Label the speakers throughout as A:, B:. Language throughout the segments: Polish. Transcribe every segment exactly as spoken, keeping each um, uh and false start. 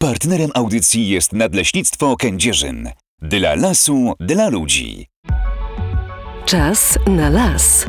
A: Partnerem audycji jest Nadleśnictwo Kędzierzyn. Dla lasu, dla ludzi.
B: Czas na las.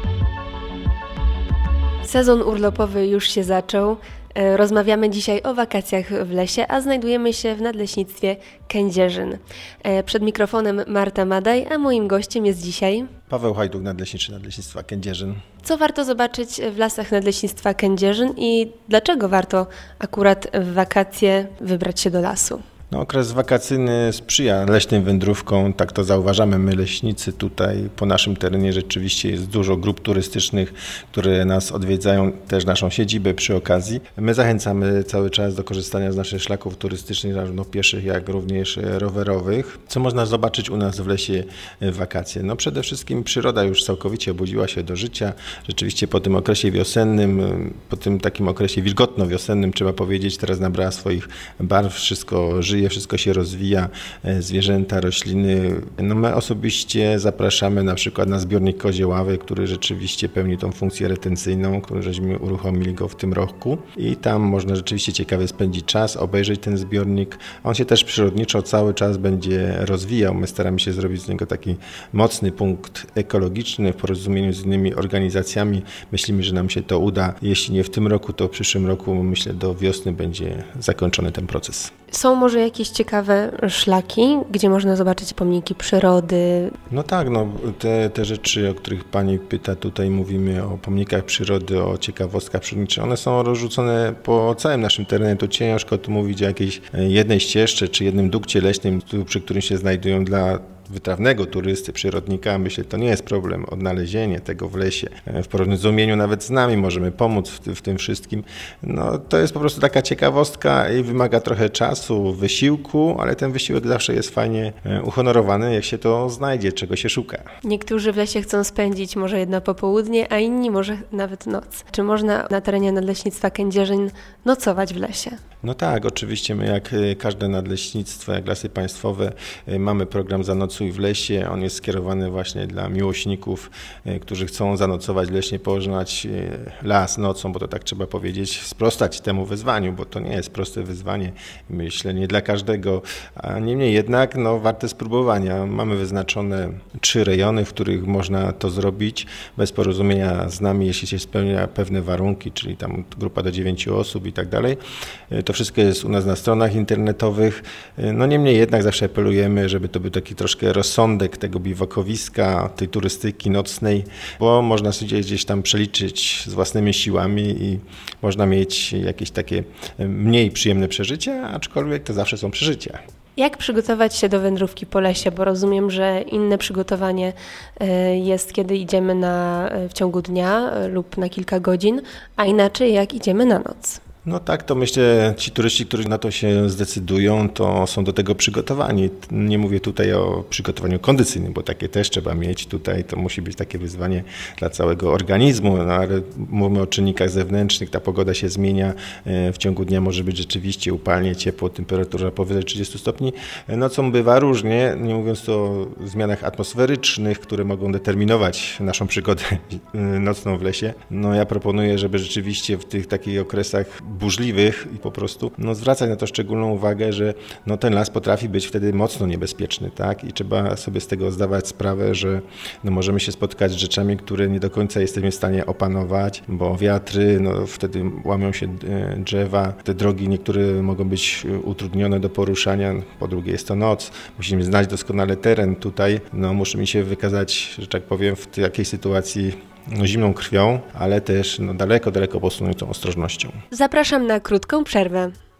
C: Sezon urlopowy już się zaczął. Rozmawiamy dzisiaj o wakacjach w lesie, a znajdujemy się w Nadleśnictwie Kędzierzyn. Przed mikrofonem Marta Madaj, a moim gościem jest dzisiaj
D: Paweł Hajduk, nadleśniczy Nadleśnictwa Kędzierzyn.
C: Co warto zobaczyć w lasach Nadleśnictwa Kędzierzyn i dlaczego warto akurat w wakacje wybrać się do lasu?
D: No, okres wakacyjny sprzyja leśnym wędrówkom, tak to zauważamy my leśnicy tutaj. Po naszym terenie rzeczywiście jest dużo grup turystycznych, które nas odwiedzają, też naszą siedzibę przy okazji. My zachęcamy cały czas do korzystania z naszych szlaków turystycznych, zarówno pieszych, jak również rowerowych. Co można zobaczyć u nas w lesie w wakacje? No przede wszystkim przyroda już całkowicie obudziła się do życia. Rzeczywiście po tym okresie wiosennym, po tym takim okresie wilgotno-wiosennym, trzeba powiedzieć, teraz nabrała swoich barw, wszystko żyje, wszystko się rozwija, zwierzęta, rośliny. No my osobiście zapraszamy na przykład na zbiornik Kozie Ławy, który rzeczywiście pełni tą funkcję retencyjną, którą żeśmy uruchomili go w tym roku i tam można rzeczywiście ciekawie spędzić czas, obejrzeć ten zbiornik. On się też przyrodniczo cały czas będzie rozwijał. My staramy się zrobić z niego taki mocny punkt ekologiczny w porozumieniu z innymi organizacjami. Myślimy, że nam się to uda. Jeśli nie w tym roku, to w przyszłym roku, myślę, do wiosny będzie zakończony ten proces.
C: Są może jakieś ciekawe szlaki, gdzie można zobaczyć pomniki przyrody?
D: No tak, no te, te rzeczy, o których Pani pyta, tutaj mówimy o pomnikach przyrody, o ciekawostkach przyrodniczych, one są rozrzucone po całym naszym terenie. Tu ciężko tu mówić o jakiejś jednej ścieżce czy jednym dukcie leśnym, przy którym się znajdują dla wytrawnego turysty, przyrodnika. Myślę, to nie jest problem odnalezienie tego w lesie. W porozumieniu nawet z nami możemy pomóc w, w tym wszystkim. No, to jest po prostu taka ciekawostka i wymaga trochę czasu, wysiłku, ale ten wysiłek zawsze jest fajnie uhonorowany, jak się to znajdzie, czego się szuka.
C: Niektórzy w lesie chcą spędzić może jedno popołudnie, a inni może nawet noc. Czy można na terenie Nadleśnictwa Kędzierzyn nocować w lesie?
D: No tak, oczywiście my jak każde nadleśnictwo, jak Lasy Państwowe mamy program Zanocuj w lesie. On jest skierowany właśnie dla miłośników, którzy chcą zanocować leśnie, poznać las nocą, bo to tak trzeba powiedzieć, sprostać temu wyzwaniu, bo to nie jest proste wyzwanie, myślę, nie dla każdego, a niemniej jednak no, warte spróbowania. Mamy wyznaczone trzy rejony, w których można to zrobić bez porozumienia z nami, jeśli się spełnia pewne warunki, czyli tam grupa do dziewięciu osób i tak dalej. To wszystko jest u nas na stronach internetowych. No niemniej jednak zawsze apelujemy, żeby to był taki troszkę rozsądek tego biwakowiska, tej turystyki nocnej, bo można sobie gdzieś tam przeliczyć z własnymi siłami i można mieć jakieś takie mniej przyjemne przeżycia, aczkolwiek to zawsze są przeżycia.
C: Jak przygotować się do wędrówki po lesie? Bo rozumiem, że inne przygotowanie jest, kiedy idziemy na, w ciągu dnia lub na kilka godzin, a inaczej jak idziemy na noc.
D: No tak, to myślę, ci turyści, którzy na to się zdecydują, to są do tego przygotowani. Nie mówię tutaj o przygotowaniu kondycyjnym, bo takie też trzeba mieć. Tutaj to musi być takie wyzwanie dla całego organizmu, no ale mówimy o czynnikach zewnętrznych, ta pogoda się zmienia. W ciągu dnia może być rzeczywiście upalnie, ciepło, temperatura powyżej trzydziestu stopni. Nocą bywa różnie, nie mówiąc tu o zmianach atmosferycznych, które mogą determinować naszą przygodę nocną w lesie. No ja proponuję, żeby rzeczywiście w tych takich okresach burzliwych i po prostu no, zwracać na to szczególną uwagę, że no, ten las potrafi być wtedy mocno niebezpieczny, tak? I trzeba sobie z tego zdawać sprawę, że no, możemy się spotkać z rzeczami, które nie do końca jesteśmy w stanie opanować, bo wiatry, no, wtedy łamią się drzewa, te drogi niektóre mogą być utrudnione do poruszania, po drugie jest to noc, musimy znać doskonale teren tutaj, no, musimy się wykazać, że tak powiem, w takiej sytuacji no, zimną krwią, ale też no, daleko, daleko posuniętą ostrożnością.
C: Zapraszam na krótką przerwę.